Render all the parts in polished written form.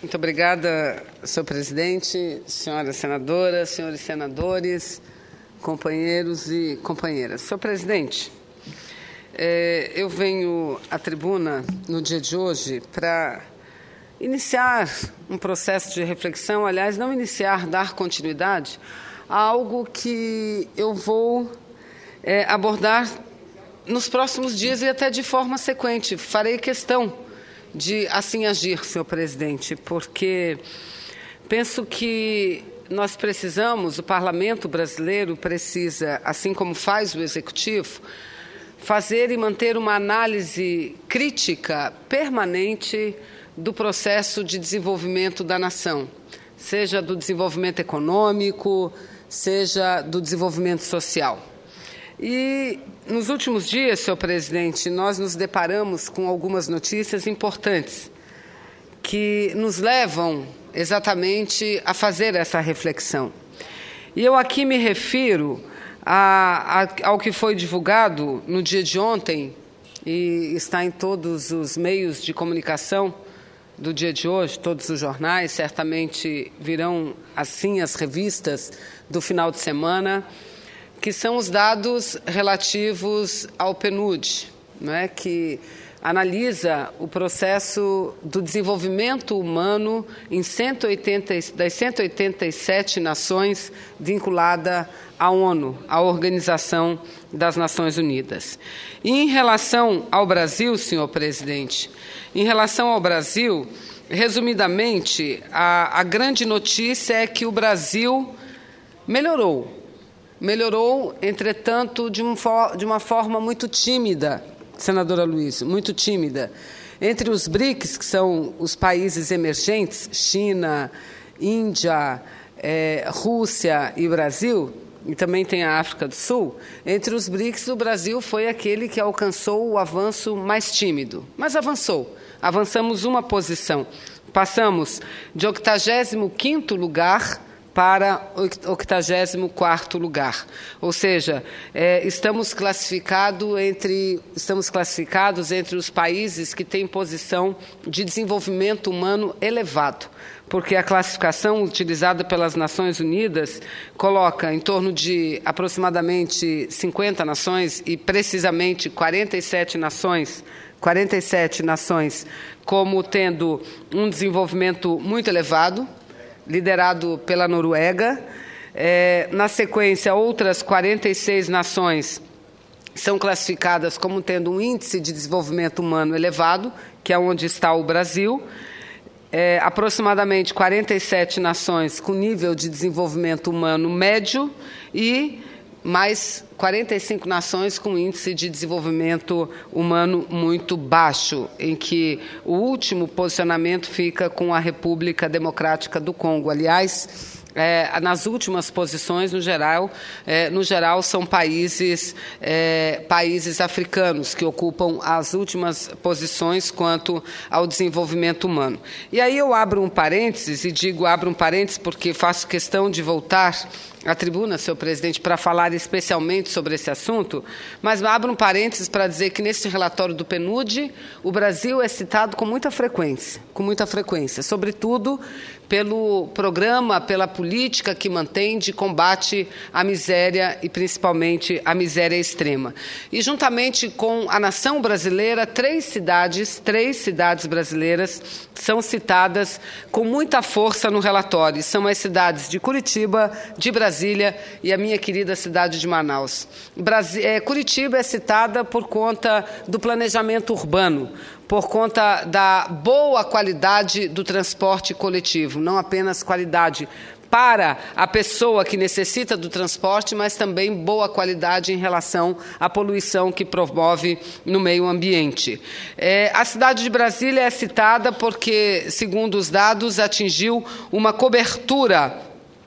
Muito obrigada, senhor presidente, senhoras senadoras, senhores senadores, companheiros e companheiras. Senhor presidente, eu venho à tribuna no dia de hoje para iniciar um processo de reflexão, aliás, não iniciar, dar continuidade a algo que eu vou abordar nos próximos dias e até de forma sequente. Farei questão de assim agir, senhor presidente, porque penso que nós precisamos, o parlamento brasileiro precisa, assim como faz o executivo, fazer e manter uma análise crítica permanente do processo de desenvolvimento da nação, seja do desenvolvimento econômico, seja do desenvolvimento social. E nos últimos dias, senhor presidente, nós nos deparamos com algumas notícias importantes que nos levam exatamente a fazer essa reflexão. E eu aqui me refiro ao que foi divulgado no dia de ontem e está em todos os meios de comunicação do dia de hoje, todos os jornais, certamente virão assim as revistas do final de semana, que são os dados relativos ao PNUD, que analisa o processo do desenvolvimento humano em das 187 nações vinculadas à ONU, à Organização das Nações Unidas. E em relação ao Brasil, senhor presidente, em relação ao Brasil, resumidamente, a grande notícia é que o Brasil melhorou, entretanto, de uma forma muito tímida, senadora Luiz, muito tímida. Entre os BRICS, que são os países emergentes, China, Índia, Rússia e Brasil, e também tem a África do Sul, entre os BRICS o Brasil foi aquele que alcançou o avanço mais tímido. Mas avançamos uma posição. Passamos de 85º lugar para o 84º lugar. Ou seja, estamos classificados entre os países que têm posição de desenvolvimento humano elevado, porque a classificação utilizada pelas Nações Unidas coloca em torno de aproximadamente 50 nações e precisamente 47 nações como tendo um desenvolvimento muito elevado, liderado pela Noruega. Na sequência, outras 46 nações são classificadas como tendo um índice de desenvolvimento humano elevado, que é onde está o Brasil. Aproximadamente 47 nações com nível de desenvolvimento humano médio e mais 45 nações com índice de desenvolvimento humano muito baixo, em que o último posicionamento fica com a República Democrática do Congo. Aliás, nas últimas posições, no geral são países africanos que ocupam as últimas posições quanto ao desenvolvimento humano. E aí eu abro um parênteses, e digo abro um parênteses porque faço questão de voltar à tribuna, senhor presidente, para falar especialmente sobre esse assunto, mas abro um parênteses para dizer que neste relatório do PNUD o Brasil é citado com muita frequência, sobretudo pelo programa, pela política que mantém de combate à miséria e principalmente à miséria extrema. E juntamente com a nação brasileira, três cidades brasileiras são citadas com muita força no relatório. São as cidades de Curitiba, de Brasília e a minha querida cidade de Manaus. Curitiba é citada por conta do planejamento urbano, por conta da boa qualidade do transporte coletivo, não apenas qualidade para a pessoa que necessita do transporte, mas também boa qualidade em relação à poluição que promove no meio ambiente. A cidade de Brasília é citada porque, segundo os dados, atingiu uma cobertura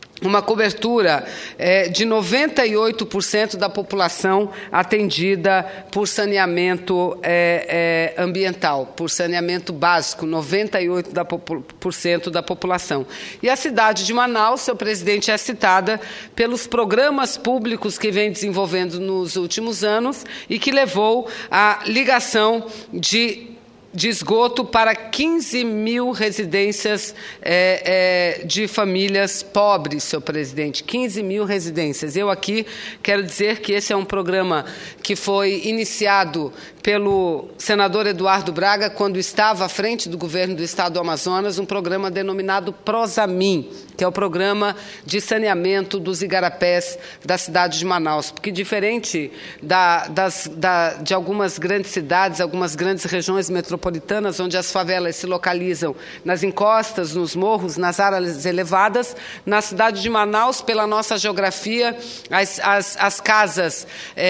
de 98% da população atendida por saneamento ambiental, por saneamento básico, 98% da população. E a cidade de Manaus, seu presidente, é citada pelos programas públicos que vem desenvolvendo nos últimos anos e que levou à ligação de de esgoto para 15 mil residências de famílias pobres, senhor presidente. 15 mil residências. Eu aqui quero dizer que esse é um programa que foi iniciado pelo senador Eduardo Braga, quando estava à frente do governo do Estado do Amazonas, um programa denominado Prosamin, que é o programa de saneamento dos igarapés da cidade de Manaus. Porque, diferente de algumas grandes cidades, algumas grandes regiões metropolitanas, onde as favelas se localizam nas encostas, nos morros, nas áreas elevadas, na cidade de Manaus, pela nossa geografia, as casas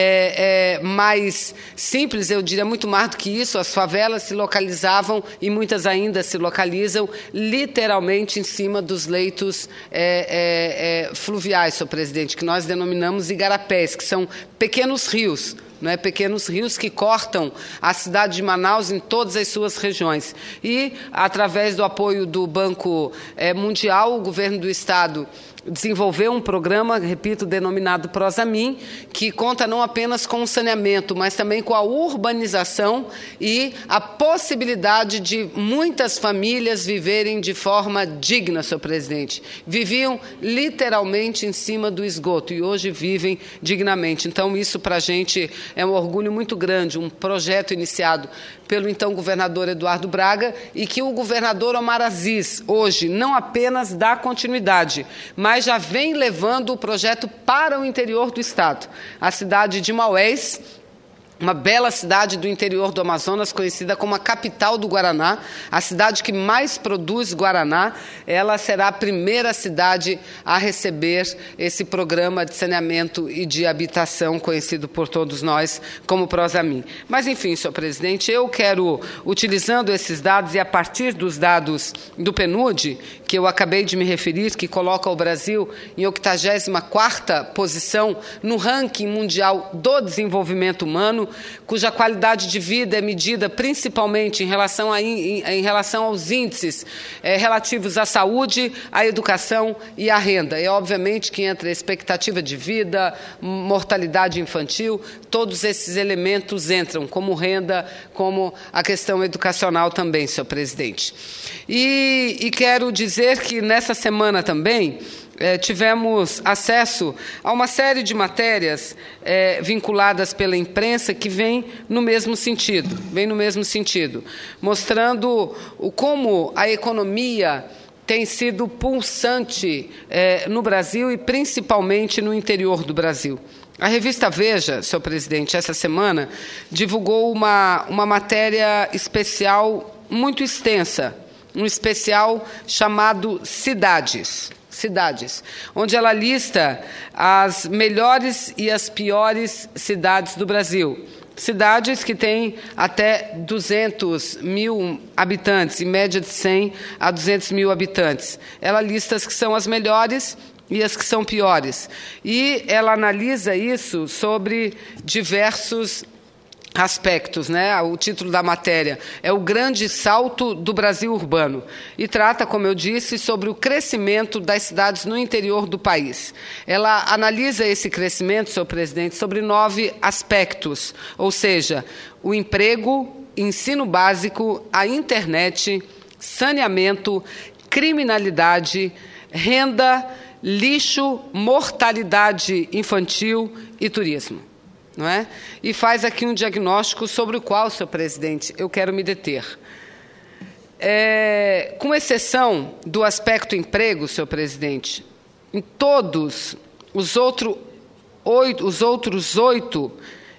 mais simples, eu diria muito mais do que isso, as favelas se localizavam, e muitas ainda se localizam, literalmente em cima dos leitos fluviais, senhor presidente, que nós denominamos igarapés, que são pequenos rios, pequenos rios que cortam a cidade de Manaus em todas as suas regiões. E, através do apoio do Banco Mundial, o governo do Estado desenvolveu um programa, repito, denominado Prosamin, que conta não apenas com o saneamento, mas também com a urbanização e a possibilidade de muitas famílias viverem de forma digna, senhor presidente. Viviam literalmente em cima do esgoto e hoje vivem dignamente. Então, isso para a gente é um orgulho muito grande, um projeto iniciado pelo então governador Eduardo Braga e que o governador Omar Aziz hoje não apenas dá continuidade, mas já vem levando o projeto para o interior do Estado. A cidade de Maués, uma bela cidade do interior do Amazonas, conhecida como a capital do Guaraná, a cidade que mais produz Guaraná, ela será a primeira cidade a receber esse programa de saneamento e de habitação, conhecido por todos nós como Prosamin. Mas, enfim, senhor presidente, eu quero, utilizando esses dados e a partir dos dados do PNUD, que eu acabei de me referir, que coloca o Brasil em 84ª posição no ranking mundial do desenvolvimento humano, cuja qualidade de vida é medida principalmente em relação aos índices relativos à saúde, à educação e à renda. É obviamente que entra a expectativa de vida, mortalidade infantil, todos esses elementos entram, como renda, como a questão educacional também, senhor presidente. E quero dizer que nessa semana também tivemos acesso a uma série de matérias vinculadas pela imprensa que vem no mesmo sentido, mostrando como a economia tem sido pulsante no Brasil e principalmente no interior do Brasil. A revista Veja, senhor presidente, essa semana divulgou uma matéria especial muito extensa, um especial chamado Cidades, onde ela lista as melhores e as piores cidades do Brasil. Cidades que têm até 200 mil habitantes, em média de 100 a 200 mil habitantes. Ela lista as que são as melhores e as que são piores. E ela analisa isso sobre diversos aspectos, O título da matéria é O Grande Salto do Brasil Urbano e trata, como eu disse, sobre o crescimento das cidades no interior do país. Ela analisa esse crescimento, senhor presidente, sobre 9 aspectos, ou seja, o emprego, ensino básico, a internet, saneamento, criminalidade, renda, lixo, mortalidade infantil e turismo. E faz aqui um diagnóstico sobre o qual, senhor presidente, eu quero me deter. Com exceção do aspecto emprego, senhor presidente, em todos os outros 8,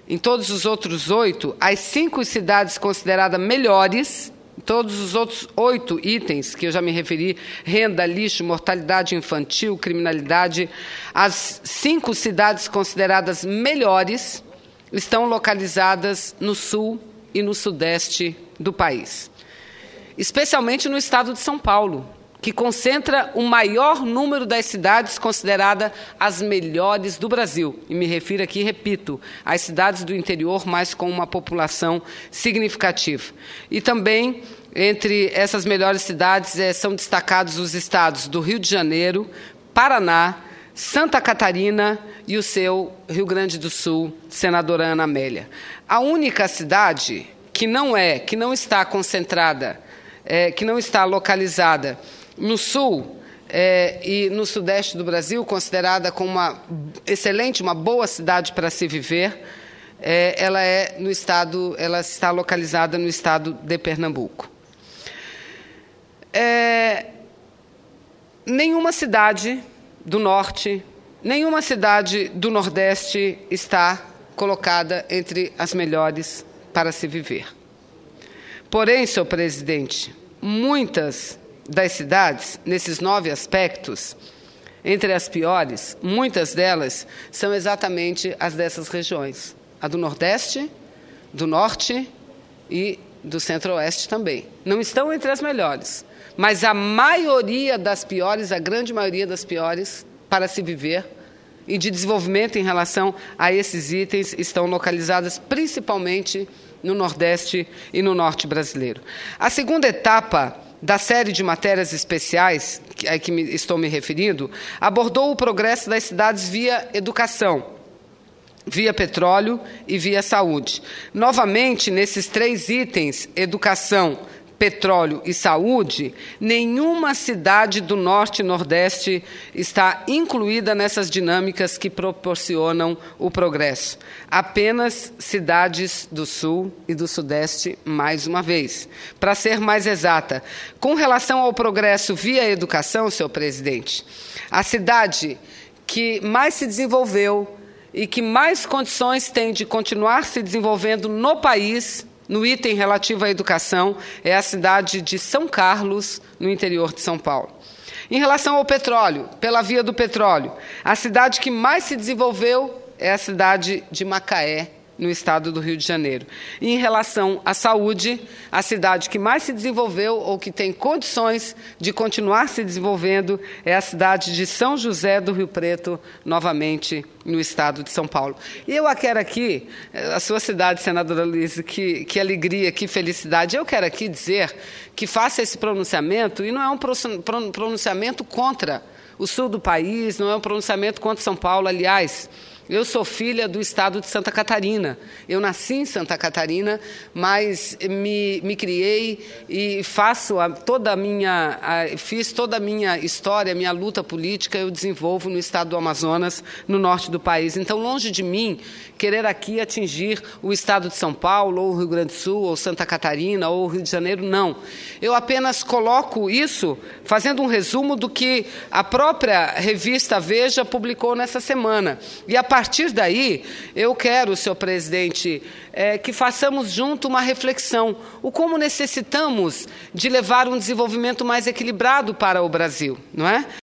as 5 cidades consideradas melhores, todos os outros 8 itens que eu já me referi, renda, lixo, mortalidade infantil, criminalidade, as 5 cidades consideradas melhores estão localizadas no sul e no sudeste do país, especialmente no estado de São Paulo, que concentra o maior número das cidades consideradas as melhores do Brasil. E me refiro aqui, repito, às cidades do interior, mas com uma população significativa. E também, entre essas melhores cidades, são destacados os estados do Rio de Janeiro, Paraná, Santa Catarina e o seu Rio Grande do Sul, senadora Ana Amélia. A única cidade que não está concentrada, que não está localizada no sul e no sudeste do Brasil, considerada como uma excelente, uma boa cidade para se viver, ela está localizada no estado de Pernambuco. Nenhuma cidade do norte, nenhuma cidade do nordeste está colocada entre as melhores para se viver. Porém, senhor presidente, muitas das cidades, nesses 9 aspectos, entre as piores, muitas delas são exatamente as dessas regiões. A do Nordeste, do Norte e do Centro-Oeste também. Não estão entre as melhores, mas a maioria das piores, a grande maioria das piores, para se viver e de desenvolvimento em relação a esses itens, estão localizadas principalmente no Nordeste e no Norte brasileiro. A segunda etapa da série de matérias especiais a que estou me referindo, abordou o progresso das cidades via educação, via petróleo e via saúde. Novamente, nesses 3 itens, educação, petróleo e saúde, nenhuma cidade do Norte e Nordeste está incluída nessas dinâmicas que proporcionam o progresso. Apenas cidades do Sul e do Sudeste, mais uma vez. Para ser mais exata, com relação ao progresso via educação, senhor presidente, a cidade que mais se desenvolveu e que mais condições tem de continuar se desenvolvendo no país, no item relativo à educação, é a cidade de São Carlos, no interior de São Paulo. Em relação ao petróleo, pela via do petróleo, a cidade que mais se desenvolveu é a cidade de Macaé, no estado do Rio de Janeiro. E em relação à saúde, a cidade que mais se desenvolveu ou que tem condições de continuar se desenvolvendo é a cidade de São José do Rio Preto, novamente no estado de São Paulo. E eu quero aqui, a sua cidade, senadora Luiza, que alegria, que felicidade, eu quero aqui dizer que faça esse pronunciamento, e não é um pronunciamento contra o sul do país, não é um pronunciamento contra São Paulo, aliás. Eu sou filha do estado de Santa Catarina. Eu nasci em Santa Catarina, mas me criei e fiz toda a minha história, minha luta política, eu desenvolvo no estado do Amazonas, no norte do país. Então, longe de mim querer aqui atingir o estado de São Paulo, ou o Rio Grande do Sul, ou Santa Catarina, ou o Rio de Janeiro, não. Eu apenas coloco isso fazendo um resumo do que a própria revista Veja publicou nessa semana. E a partir daí, eu quero, senhor presidente, que façamos junto uma reflexão. O como necessitamos de levar um desenvolvimento mais equilibrado para o Brasil, não é?